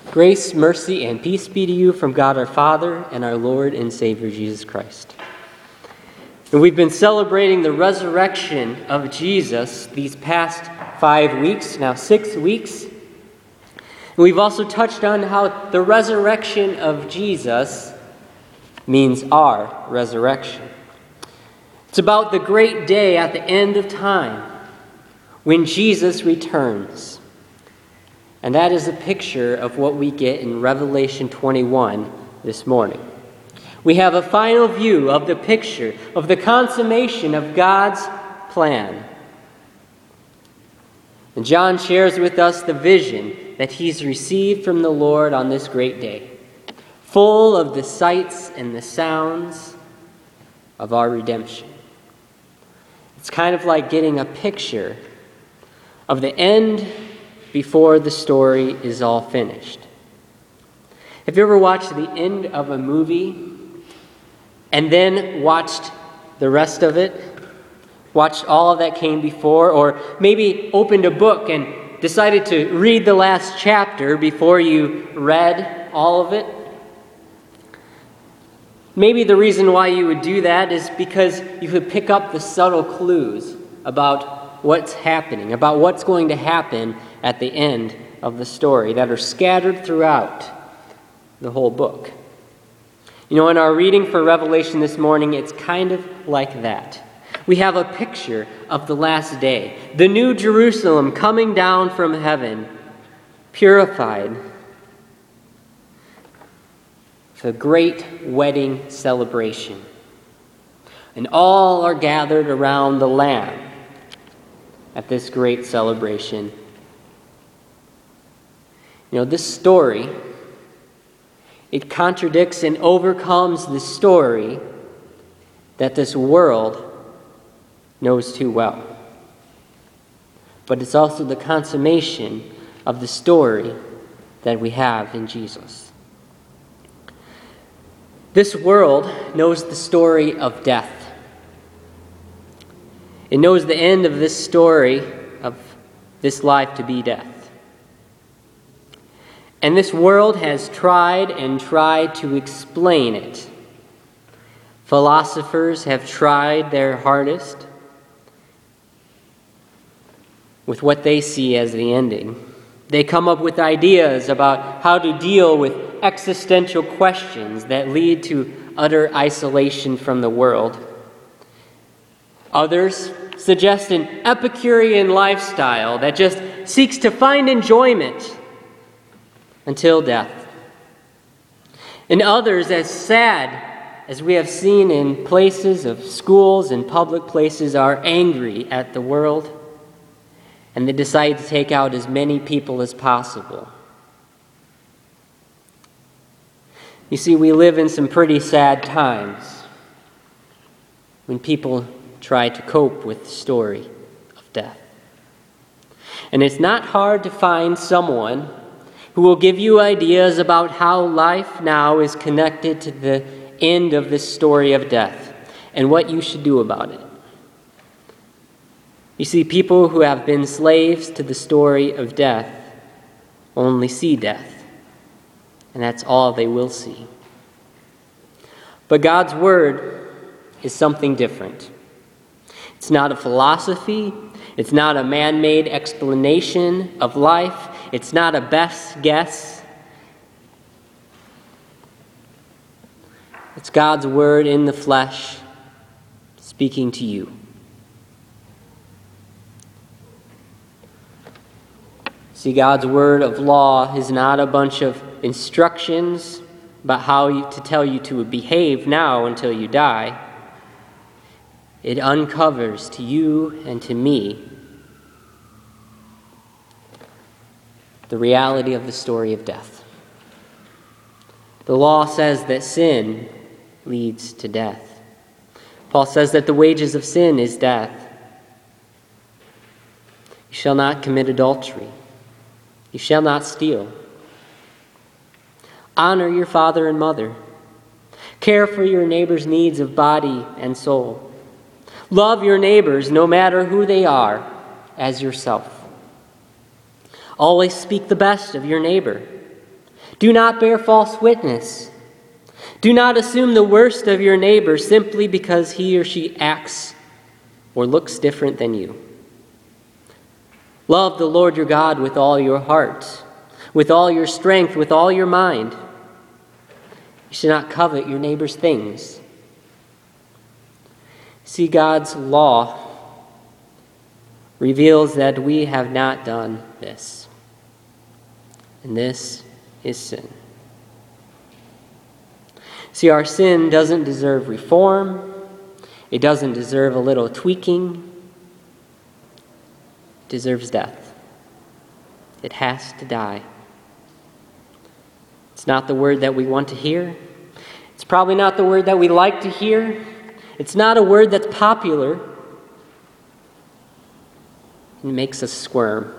Grace, mercy, and peace be to you from God our Father and our Lord and Savior Jesus Christ. And we've been celebrating the resurrection of Jesus these past 5 weeks, now 6 weeks. And we've also touched on how the resurrection of Jesus means our resurrection. It's about the great day at the end of time when Jesus returns. And that is a picture of what we get in Revelation 21 this morning. We have a final view of the picture of the consummation of God's plan. And John shares with us the vision that he's received from the Lord on this great day, full of the sights and the sounds of our redemption. It's kind of like getting a picture of the end before the story is all finished. Have you ever watched the end of a movie and then watched the rest of it? Watched all of that came before? Or maybe opened a book and decided to read the last chapter before you read all of it? Maybe the reason why you would do that is because you could pick up the subtle clues about what's happening, about what's going to happen at the end of the story that are scattered throughout the whole book. You know, in our reading for Revelation this morning, it's kind of like that. We have a picture of the last day, the new Jerusalem coming down from heaven, purified, for a great wedding celebration. And all are gathered around the Lamb at this great celebration. You know, this story, it contradicts and overcomes the story that this world knows too well. But it's also the consummation of the story that we have in Jesus. This world knows the story of death. It knows the end of this story of this life to be death. And this world has tried and tried to explain it. Philosophers have tried their hardest with what they see as the ending. They come up with ideas about how to deal with existential questions that lead to utter isolation from the world. Others suggest an Epicurean lifestyle that just seeks to find enjoyment until death. And others, as sad as we have seen in places of schools and public places, are angry at the world, and they decide to take out as many people as possible. You see, we live in some pretty sad times when people try to cope with the story of death. And it's not hard to find someone who will give you ideas about how life now is connected to the end of this story of death and what you should do about it. You see, people who have been slaves to the story of death only see death, and that's all they will see. But God's Word is something different. It's not a philosophy. It's not a man-made explanation of life. It's not a best guess. It's God's Word in the flesh speaking to you. See, God's Word of law is not a bunch of instructions about how to tell you to behave now until you die. It uncovers to you and to me the reality of the story of death. The law says that sin leads to death. Paul says that the wages of sin is death. You shall not commit adultery. You shall not steal. Honor your father and mother. Care for your neighbor's needs of body and soul. Love your neighbors, no matter who they are, as yourself. Always speak the best of your neighbor. Do not bear false witness. Do not assume the worst of your neighbor simply because he or she acts or looks different than you. Love the Lord your God with all your heart, with all your strength, with all your mind. You should not covet your neighbor's things. See, God's law reveals that we have not done this. And this is sin. See, our sin doesn't deserve reform. It doesn't deserve a little tweaking. It deserves death. It has to die. It's not the word that we want to hear. It's probably not the word that we like to hear. It's not a word that's popular. It makes us squirm.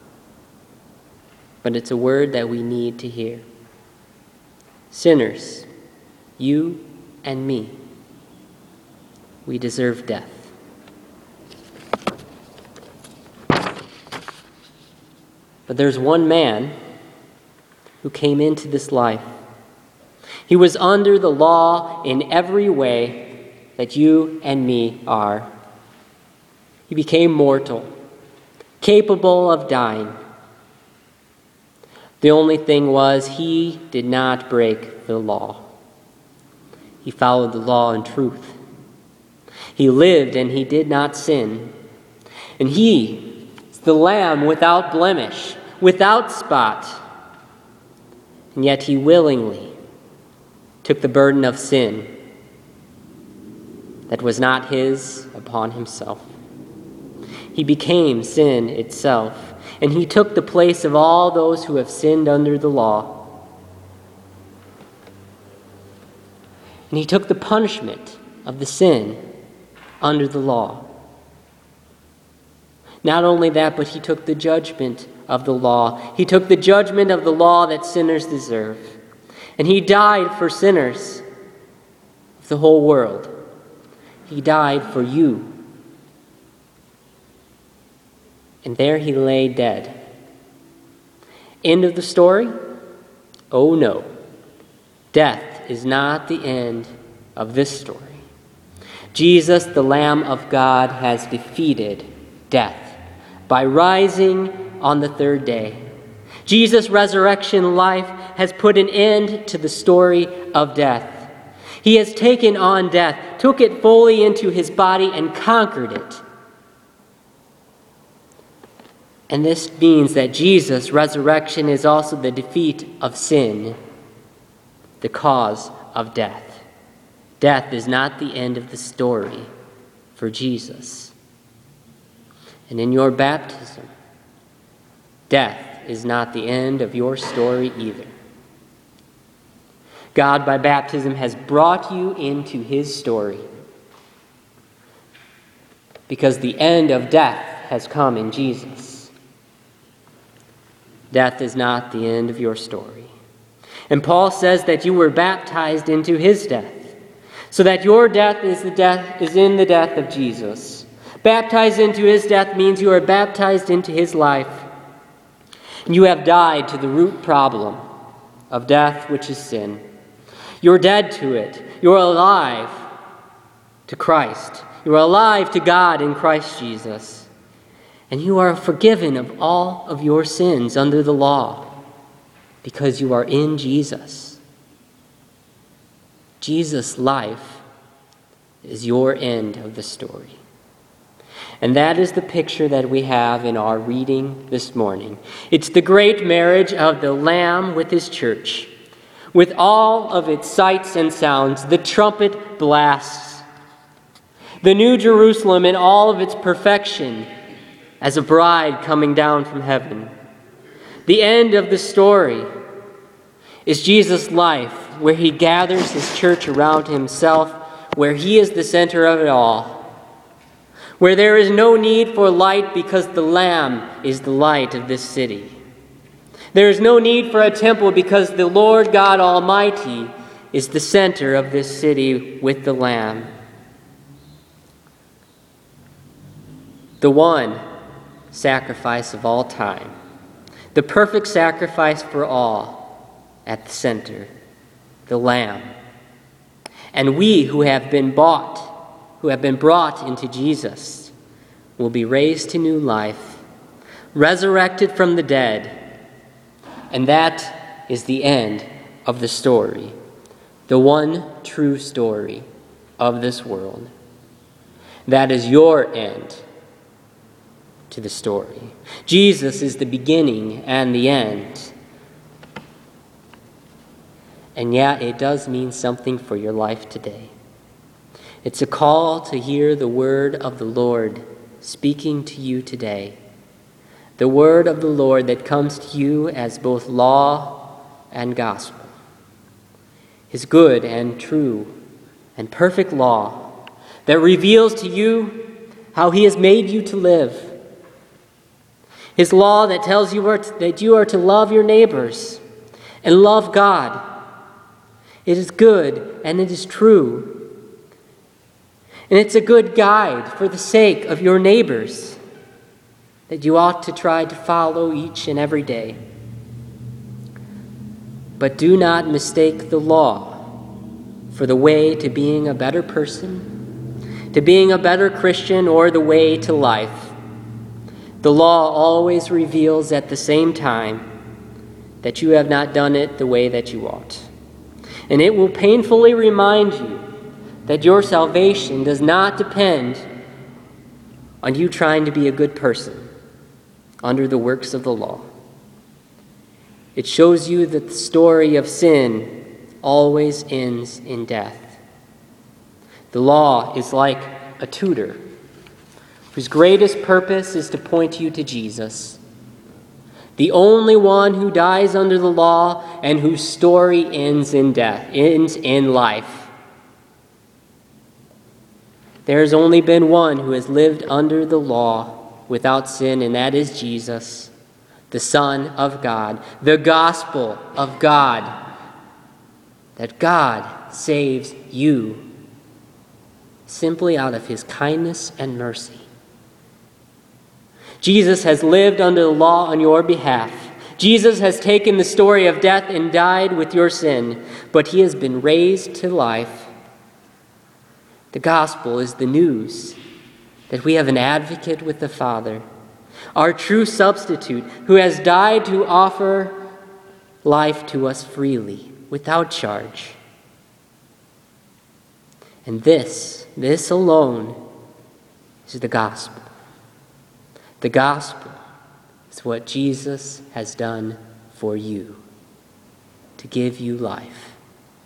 But it's a word that we need to hear. Sinners, you and me, we deserve death. But there's one man who came into this life. He was under the law in every way that you and me are. He became mortal, capable of dying. The only thing was he did not break the law. He followed the law in truth. He lived and he did not sin. And he is the Lamb without blemish, without spot. And yet he willingly took the burden of sin that was not his upon himself. He became sin itself, and he took the place of all those who have sinned under the law. And he took the punishment of the sin under the law. Not only that, but he took the judgment of the law. He took the judgment of the law that sinners deserve. And he died for sinners of the whole world. He died for you. And there he lay dead. End of the story? Oh no. Death is not the end of this story. Jesus, the Lamb of God, has defeated death by rising on the third day. Jesus' resurrection life has put an end to the story of death. He has taken on death, took it fully into his body, and conquered it. And this means that Jesus' resurrection is also the defeat of sin, the cause of death. Death is not the end of the story for Jesus. And in your baptism, death is not the end of your story either. God, by baptism, has brought you into his story because the end of death has come in Jesus. Death is not the end of your story. And Paul says that you were baptized into his death, so that your death is in the death of Jesus. Baptized into his death means you are baptized into his life. And you have died to the root problem of death, which is sin. You're dead to it. You're alive to Christ. You're alive to God in Christ Jesus. And you are forgiven of all of your sins under the law because you are in Jesus. Jesus' life is your end of the story. And that is the picture that we have in our reading this morning. It's the great marriage of the Lamb with his church, with all of its sights and sounds, the trumpet blasts, the New Jerusalem in all of its perfection as a bride coming down from heaven. The end of the story is Jesus' life, where he gathers his church around himself, where he is the center of it all, where there is no need for light because the Lamb is the light of this city. There is no need for a temple because the Lord God Almighty is the center of this city with the Lamb. The one sacrifice of all time, the perfect sacrifice for all, at the center, the Lamb. And we who have been brought into Jesus, will be raised to new life, resurrected from the dead. And that is the end of the story, the one true story of this world. That is your end to the story. Jesus is the beginning and the end. And yet it does mean something for your life today. It's a call to hear the word of the Lord speaking to you today. The word of the Lord that comes to you as both law and gospel. His good and true and perfect law that reveals to you how he has made you to live. His law that tells you that you are to love your neighbors and love God. It is good and it is true. And it's a good guide for the sake of your neighbors that you ought to try to follow each and every day. But do not mistake the law for the way to being a better person, to being a better Christian, or the way to life. The law always reveals at the same time that you have not done it the way that you ought. And it will painfully remind you that your salvation does not depend on you trying to be a good person under the works of the law. It shows you that the story of sin always ends in death. The law is like a tutor whose greatest purpose is to point you to Jesus, the only one who dies under the law and whose story ends in death, ends in life. There has only been one who has lived under the law without sin, and that is Jesus, the Son of God, the gospel of God, that God saves you simply out of his kindness and mercy. Jesus has lived under the law on your behalf. Jesus has taken the story of death and died with your sin, but he has been raised to life. The gospel is the news that we have an advocate with the Father, our true substitute, who has died to offer life to us freely, without charge. And this alone is the gospel. The gospel is what Jesus has done for you, to give you life.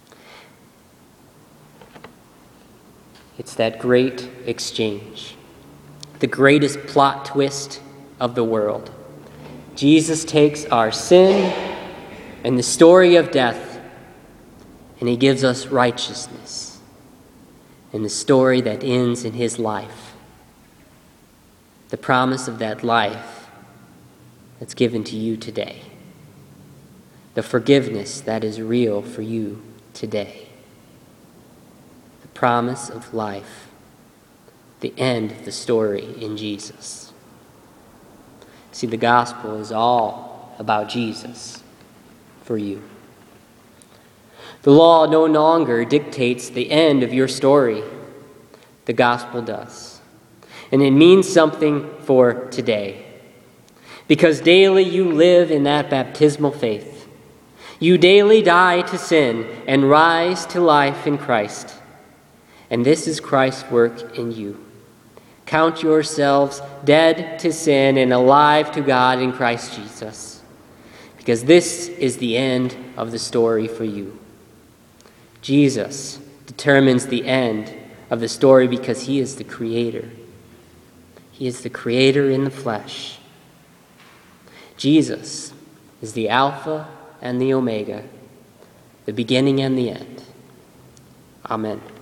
It's that great exchange, the greatest plot twist of the world. Jesus takes our sin and the story of death, and he gives us righteousness and the story that ends in his life. The promise of that life that's given to you today. The forgiveness that is real for you today. The promise of life. The end of the story in Jesus. See, the gospel is all about Jesus for you. The law no longer dictates the end of your story. The gospel does. And it means something for today. Because daily you live in that baptismal faith. You daily die to sin and rise to life in Christ. And this is Christ's work in you. Count yourselves dead to sin and alive to God in Christ Jesus. Because this is the end of the story for you. Jesus determines the end of the story because he is the creator. He is the creator in the flesh. Jesus is the Alpha and the Omega, the beginning and the end. Amen.